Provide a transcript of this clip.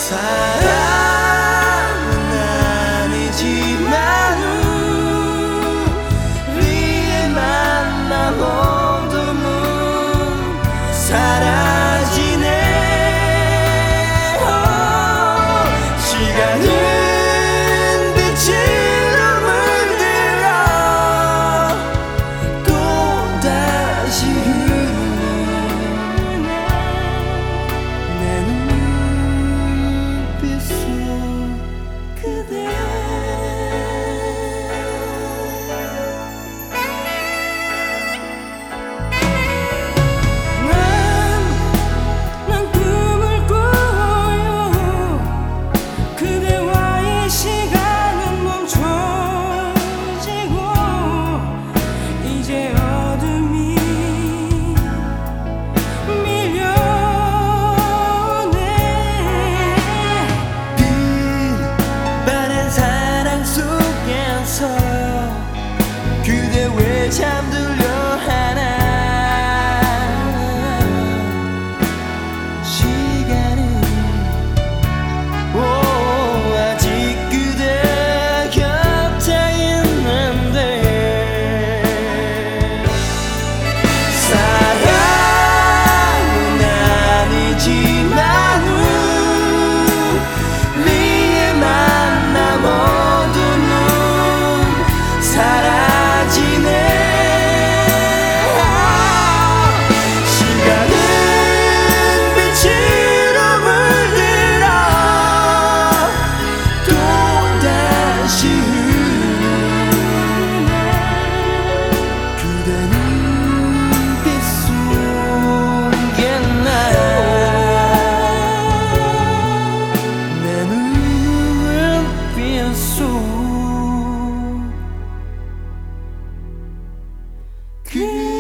사랑은 아니지만 우리의 만남 어둠은 사라지네. 시간은 빛으로 물들어 또다시 흐르네. 내 눈빛 속 그대. 난 꿈을 꾸어요. 그대와의 시간은 멈춰지고 이제 어둠이 밀려오네. 빈 바란 사랑 속에서 그대 왜 잠들려 하나. 시간은 아직 그대 곁에 있는데. 사랑은 아니지만 우리의 만남 어둠은 사라지네. 시간은 빛으로 물들어 또다시 흐르네. 그대 눈빛 속에 내 눈빛 속 그대.